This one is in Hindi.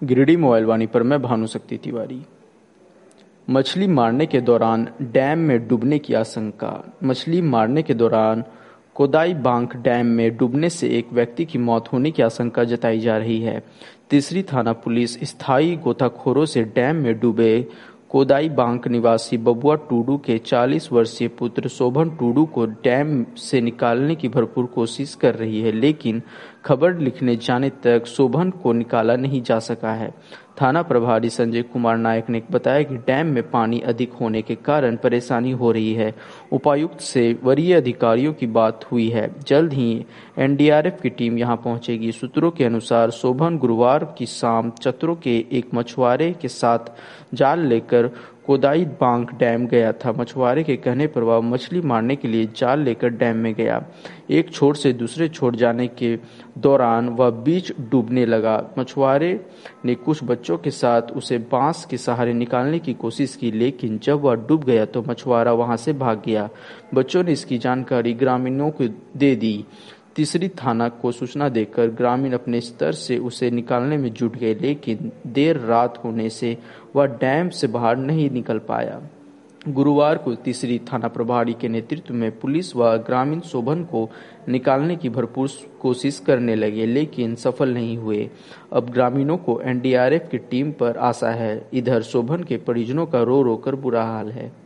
गिरिडीह मोबाइल वाणी पर मैं भानुशक्ति तिवारी। मछली मारने के दौरान डैम में डूबने की आशंका। मछली मारने के दौरान कोदाईबांक डैम में डूबने से एक व्यक्ति की मौत होने की आशंका जताई जा रही है। तीसरी थाना पुलिस स्थायी गोताखोरों से डैम में डूबे कोदाईबांक निवासी बबुआ टूडू के 40 वर्षीय पुत्र शोभन टूडू को डैम से निकालने की भरपूर कोशिश कर रही है, लेकिन खबर लिखने जाने तक शोभन को निकाला नहीं जा सका है। थाना प्रभारी संजय कुमार नायक ने बताया कि डैम में पानी अधिक होने के कारण परेशानी हो रही है। उपायुक्त से वरीय अधिकारियों की बात हुई है, जल्द ही एनडीआरएफ की टीम यहां पहुंचेगी। सूत्रों के अनुसार शोभन गुरुवार की शाम चतरों के एक मछुआरे के साथ जाल लेकर कोदाईबांक डैम गया था। मछुआरे के कहने पर वह मछली मारने के लिए जाल लेकर डैम में गया। एक छोर से दूसरे छोर जाने के दौरान वह बीच डूबने लगा। मछुआरे ने कुछ बच्चों के साथ उसे बांस के सहारे निकालने की कोशिश की, लेकिन जब वह डूब गया तो मछुआरा वहां से भाग गया। बच्चों ने इसकी जानकारी ग्रामीणों को दे दी। तीसरी थाना को सूचना देकर ग्रामीण अपने स्तर से उसे निकालने में जुट गए, लेकिन देर रात होने से वह डैम से बाहर नहीं निकल पाया। गुरुवार को तीसरी थाना प्रभारी के नेतृत्व में पुलिस व ग्रामीण शोभन को निकालने की भरपूर कोशिश करने लगे, लेकिन सफल नहीं हुए। अब ग्रामीणों को एनडीआरएफ की टीम पर आशा है। इधर शोभन के परिजनों का रो रो कर बुरा हाल है।